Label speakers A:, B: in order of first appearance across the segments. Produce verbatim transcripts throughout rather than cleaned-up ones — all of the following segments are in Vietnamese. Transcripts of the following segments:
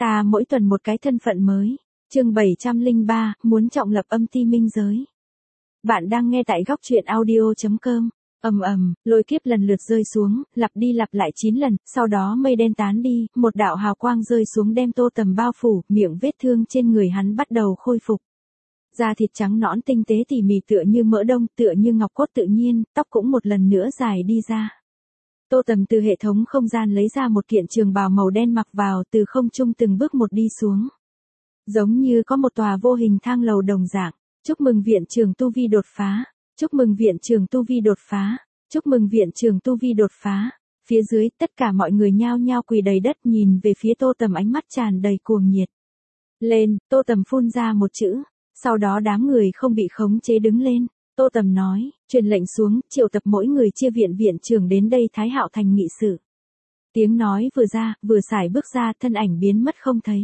A: Ta mỗi tuần một cái thân phận mới. Chương bảy trăm lẻ ba, muốn trọng lập âm ti minh giới. Bạn đang nghe tại góc truyện audio chấm com. Ầm ầm, lôi kiếp lần lượt rơi xuống, lặp đi lặp lại chín lần, sau đó mây đen tán đi, một đạo hào quang rơi xuống đem Tô Tầm bao phủ, miệng vết thương trên người hắn bắt đầu khôi phục. Da thịt trắng nõn tinh tế tỉ mỉ tựa như mỡ đông, tựa như ngọc cốt tự nhiên, tóc cũng một lần nữa dài đi ra. Tô Tầm từ hệ thống không gian lấy ra một kiện trường bào màu đen mặc vào, từ không trung từng bước một đi xuống. Giống như có một tòa vô hình thang lầu đồng dạng. Chúc mừng viện trưởng tu vi đột phá. Chúc mừng viện trưởng tu vi đột phá. Chúc mừng viện trưởng tu vi đột phá. Phía dưới tất cả mọi người nhao nhao quỳ đầy đất nhìn về phía Tô Tầm, ánh mắt tràn đầy cuồng nhiệt. Lên, Tô Tầm phun ra một chữ. Sau đó đám người không bị khống chế đứng lên. Tô Tầm nói, truyền lệnh xuống, triệu tập mỗi người chia viện viện trưởng đến đây Thái Hạo Thành nghị sự. Tiếng nói vừa ra, vừa xài bước ra, thân ảnh biến mất không thấy.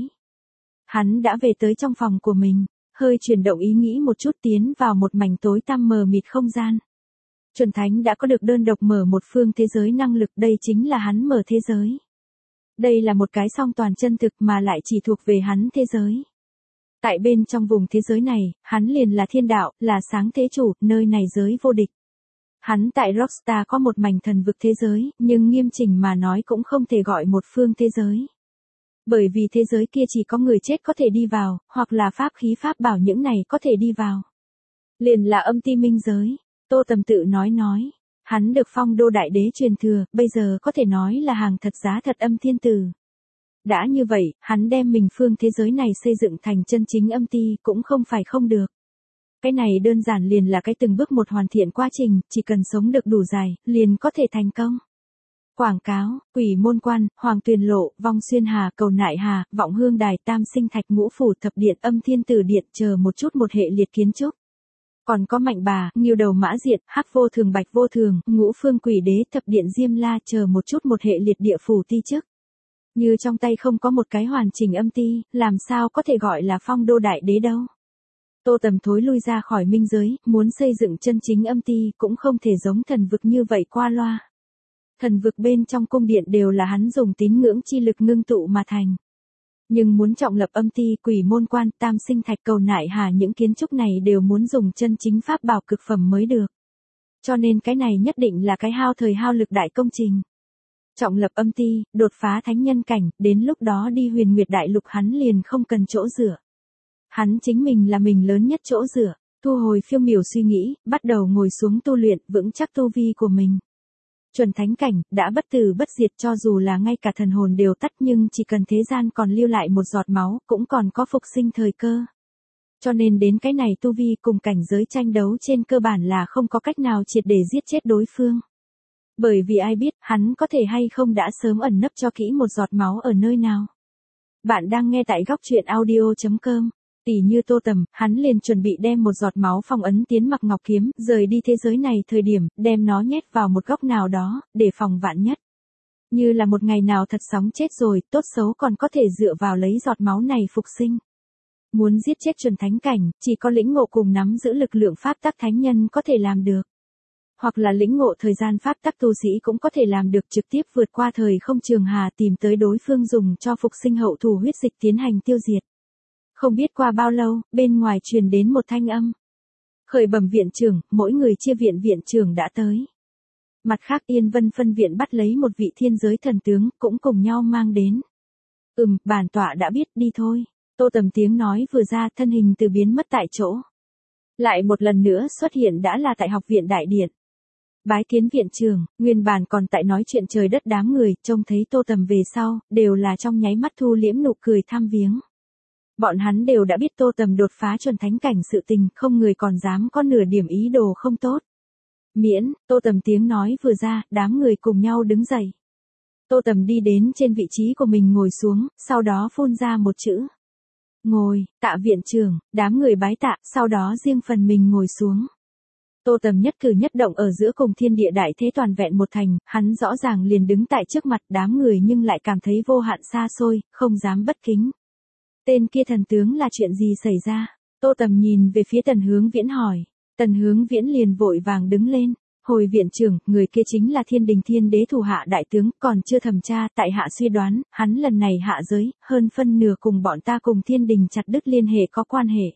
A: Hắn đã về tới trong phòng của mình, hơi chuyển động ý nghĩ một chút tiến vào một mảnh tối tăm mờ mịt không gian. Chuẩn Thánh đã có được đơn độc mở một phương thế giới năng lực, đây chính là hắn mở thế giới. Đây là một cái song toàn chân thực mà lại chỉ thuộc về hắn thế giới. Tại bên trong vùng thế giới này, hắn liền là thiên đạo, là sáng thế chủ, nơi này giới vô địch. Hắn tại Rockstar có một mảnh thần vực thế giới, nhưng nghiêm chỉnh mà nói cũng không thể gọi một phương thế giới. Bởi vì thế giới kia chỉ có người chết có thể đi vào, hoặc là pháp khí pháp bảo những này có thể đi vào. Liền là âm ti minh giới. Tô Tầm tự nói nói. Hắn được phong đô đại đế truyền thừa, bây giờ có thể nói là hàng thật giá thật âm thiên tử. Đã như vậy, hắn đem mình phương thế giới này xây dựng thành chân chính âm ti cũng không phải không được. Cái này đơn giản liền là cái từng bước một hoàn thiện quá trình, chỉ cần sống được đủ dài, liền có thể thành công. Quảng cáo, Quỷ Môn Quan, Hoàng Tuyền Lộ, Vong Xuyên Hà, Cầu Nại Hà, Vọng Hương Đài, Tam Sinh Thạch, Ngũ Phủ Thập Điện, Âm Thiên Tử Điện, chờ một chút một hệ liệt kiến trúc. Còn có Mạnh Bà, Nghiêu Đầu Mã Diệt, Hắc Vô Thường, Bạch Vô Thường, Ngũ Phương Quỷ Đế, Thập Điện Diêm La, chờ một chút một hệ liệt địa phủ ti chức. Như trong tay không có một cái hoàn chỉnh âm ti, làm sao có thể gọi là phong đô đại đế đâu. Tô Tầm thối lui ra khỏi minh giới, muốn xây dựng chân chính âm ti cũng không thể giống thần vực như vậy qua loa. Thần vực bên trong cung điện đều là hắn dùng tín ngưỡng chi lực ngưng tụ mà thành. Nhưng muốn trọng lập âm ti, Quỷ Môn Quan, Tam Sinh Thạch, Cầu Nại Hà, những kiến trúc này đều muốn dùng chân chính pháp bảo cực phẩm mới được. Cho nên cái này nhất định là cái hao thời hao lực đại công trình. Trọng lập âm ti, đột phá thánh nhân cảnh, đến lúc đó đi Huyền Nguyệt Đại Lục hắn liền không cần chỗ dựa. Hắn chính mình là mình lớn nhất chỗ dựa, thu hồi phiêu miểu suy nghĩ, bắt đầu ngồi xuống tu luyện, vững chắc tu vi của mình. Chuẩn thánh cảnh, đã bất tử bất diệt, cho dù là ngay cả thần hồn đều tắt, nhưng chỉ cần thế gian còn lưu lại một giọt máu, cũng còn có phục sinh thời cơ. Cho nên đến cái này tu vi cùng cảnh giới tranh đấu trên cơ bản là không có cách nào triệt để giết chết đối phương. Bởi vì ai biết, hắn có thể hay không đã sớm ẩn nấp cho kỹ một giọt máu ở nơi nào. Bạn đang nghe tại góc truyện audio chấm com. Tỷ như Tô Tầm, hắn liền chuẩn bị đem một giọt máu phong ấn tiến mặc ngọc kiếm, rời đi thế giới này thời điểm, đem nó nhét vào một góc nào đó, để phòng vạn nhất. Như là một ngày nào thật sóng chết rồi, tốt xấu còn có thể dựa vào lấy giọt máu này phục sinh. Muốn giết chết chuẩn thánh cảnh, chỉ có lĩnh ngộ cùng nắm giữ lực lượng pháp tắc thánh nhân có thể làm được. Hoặc là lĩnh ngộ thời gian pháp tắc tu sĩ cũng có thể làm được, trực tiếp vượt qua thời không trường hà tìm tới đối phương dùng cho phục sinh hậu thù huyết dịch tiến hành tiêu diệt. Không biết qua bao lâu, bên ngoài truyền đến một thanh âm. Khởi bẩm viện trưởng, mỗi người chia viện viện trưởng đã tới. Mặt khác Yên Vân phân viện bắt lấy một vị thiên giới thần tướng, cũng cùng nhau mang đến. Ừm, bản tọa đã biết, đi thôi. Tô Tầm tiếng nói vừa ra, thân hình từ biến mất tại chỗ. Lại một lần nữa xuất hiện đã là tại học viện đại điện. Bái kiến viện trưởng, nguyên bản còn tại nói chuyện trời đất đám người, trông thấy Tô Tầm về sau, đều là trong nháy mắt thu liễm nụ cười thăm viếng. Bọn hắn đều đã biết Tô Tầm đột phá chuẩn thánh cảnh sự tình, không người còn dám có nửa điểm ý đồ không tốt. Miễn, Tô Tầm tiếng nói vừa ra, đám người cùng nhau đứng dậy. Tô Tầm đi đến trên vị trí của mình ngồi xuống, sau đó phun ra một chữ. Ngồi, tạ viện trưởng, đám người bái tạ, sau đó riêng phần mình ngồi xuống. Tô Tầm nhất cử nhất động ở giữa cùng thiên địa đại thế toàn vẹn một thành, hắn rõ ràng liền đứng tại trước mặt đám người nhưng lại cảm thấy vô hạn xa xôi, không dám bất kính. Tên kia thần tướng là chuyện gì xảy ra? Tô Tầm nhìn về phía Tần Hướng Viễn hỏi. Tần Hướng Viễn liền vội vàng đứng lên. Hồi viện trưởng, người kia chính là Thiên Đình Thiên Đế thủ hạ đại tướng, còn chưa thẩm tra, tại hạ suy đoán, hắn lần này hạ giới, hơn phân nửa cùng bọn ta cùng Thiên Đình chặt đứt liên hệ có quan hệ.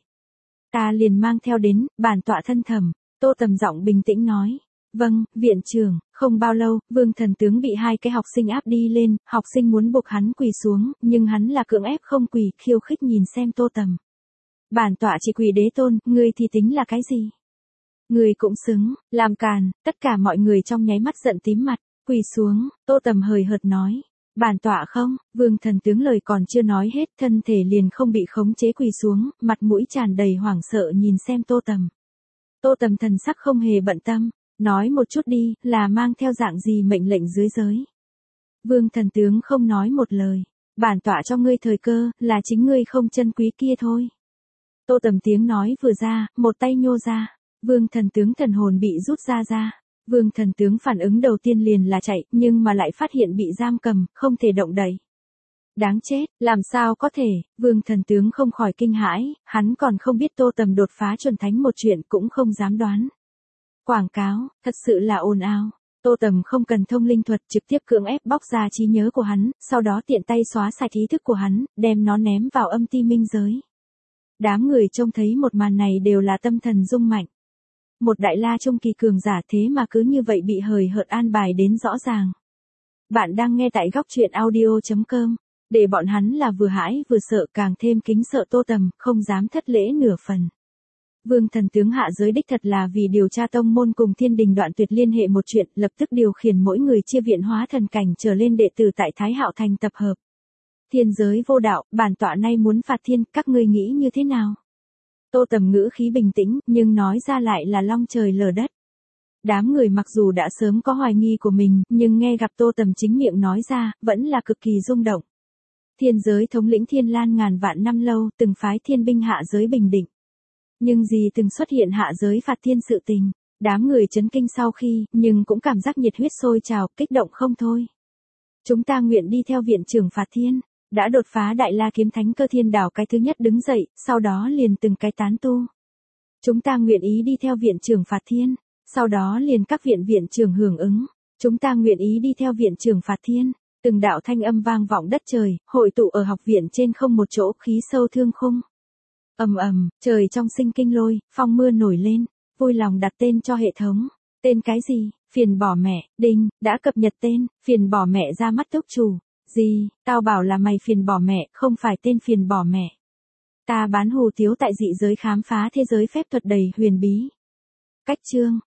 A: Ta liền mang theo đến, bản tọa thân thẩm. Tô Tầm giọng bình tĩnh nói. Vâng, viện trưởng. Không bao lâu, Vương Thần Tướng bị hai cái học sinh áp đi lên, học sinh muốn buộc hắn quỳ xuống, nhưng hắn là cưỡng ép không quỳ, khiêu khích nhìn xem Tô Tầm. Bản tọa chỉ quỳ đế tôn, ngươi thì tính là cái gì? Ngươi cũng xứng, làm càn. Tất cả mọi người trong nháy mắt giận tím mặt, quỳ xuống. Tô Tầm hời hợt nói. Bản tọa không. Vương Thần Tướng lời còn chưa nói hết, thân thể liền không bị khống chế quỳ xuống, mặt mũi tràn đầy hoảng sợ nhìn xem Tô Tầm. Tô Tầm thần sắc không hề bận tâm, nói một chút đi, là mang theo dạng gì mệnh lệnh dưới giới. Vương Thần Tướng không nói một lời, bản tọa cho ngươi thời cơ, là chính ngươi không chân quý kia thôi. Tô Tầm tiếng nói vừa ra, một tay nhô ra, Vương Thần Tướng thần hồn bị rút ra ra. Vương Thần Tướng phản ứng đầu tiên liền là chạy, nhưng mà lại phát hiện bị giam cầm, không thể động đậy. Đáng chết, làm sao có thể, Vương Thần Tướng không khỏi kinh hãi, hắn còn không biết Tô Tầm đột phá chuẩn thánh một chuyện cũng không dám đoán. Quảng cáo, thật sự là ồn ào. Tô Tầm không cần thông linh thuật trực tiếp cưỡng ép bóc ra trí nhớ của hắn, sau đó tiện tay xóa sạch ý thức của hắn, đem nó ném vào âm ti minh giới. Đám người trông thấy một màn này đều là tâm thần rung mạnh. Một đại la trung kỳ cường giả thế mà cứ như vậy bị hời hợt an bài đến rõ ràng. Bạn đang nghe tại góc truyện audio chấm com. Để bọn hắn là vừa hãi vừa sợ, càng thêm kính sợ Tô Tầm, không dám thất lễ nửa phần. Vương Thần Tướng hạ giới đích thật là vì điều tra tông môn cùng Thiên Đình đoạn tuyệt liên hệ một chuyện, lập tức điều khiển mỗi người chia viện hóa thần cảnh trở lên đệ tử tại Thái Hạo Thành tập hợp. Thiên giới vô đạo, bản tọa nay muốn phạt thiên, các ngươi nghĩ như thế nào? Tô Tầm ngữ khí bình tĩnh, nhưng nói ra lại là long trời lở đất. Đám người mặc dù đã sớm có hoài nghi của mình, nhưng nghe gặp Tô Tầm chính miệng nói ra, vẫn là cực kỳ rung động. Thiên giới thống lĩnh Thiên Lan ngàn vạn năm lâu, từng phái thiên binh hạ giới bình định. Nhưng gì từng xuất hiện hạ giới phạt thiên sự tình, đám người chấn kinh sau khi, nhưng cũng cảm giác nhiệt huyết sôi trào, kích động không thôi. Chúng ta nguyện đi theo viện trưởng phạt thiên, đã đột phá đại la kiếm thánh cơ thiên đảo cái thứ nhất đứng dậy, sau đó liền từng cái tán tu. Chúng ta nguyện ý đi theo viện trưởng phạt thiên, sau đó liền các viện viện trưởng hưởng ứng. Chúng ta nguyện ý đi theo viện trưởng phạt thiên. Từng đạo thanh âm vang vọng đất trời, hội tụ ở học viện trên không một chỗ, khí sâu thương khung. Ầm ầm, trời trong sinh kinh lôi, phong mưa nổi lên, vui lòng đặt tên cho hệ thống. Tên cái gì? Phiền bỏ mẹ, đinh, đã cập nhật tên, phiền bỏ mẹ ra mắt túc chủ. Gì, tao bảo là mày phiền bỏ mẹ, không phải tên phiền bỏ mẹ. Ta bán hù tiếu tại dị giới khám phá thế giới phép thuật đầy huyền bí. Cách chương.